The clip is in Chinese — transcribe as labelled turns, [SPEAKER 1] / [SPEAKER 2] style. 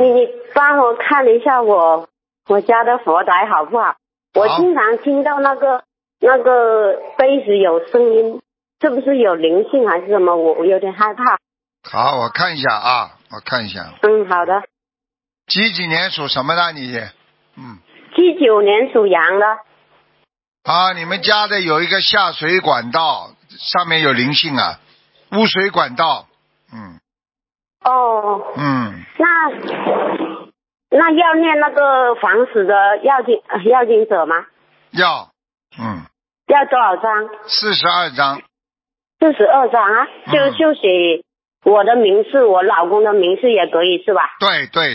[SPEAKER 1] 你帮我看一下我家的佛台好不好？我经常听到那个杯子有声音，是不是有灵性还是什么？我有点害怕。
[SPEAKER 2] 好，我看一下啊，我看一下。
[SPEAKER 1] 好的。
[SPEAKER 2] 几年属什么的你？
[SPEAKER 1] 79年属羊的。
[SPEAKER 2] 你们家的有一个下水管道，上面有灵性啊，污水管道。
[SPEAKER 1] 那要念那个防死的要经者吗？
[SPEAKER 2] 要
[SPEAKER 1] 多少张
[SPEAKER 2] ？42张。
[SPEAKER 1] 42张啊，就写我的名字，我老公的名字也可以是吧？
[SPEAKER 2] 对，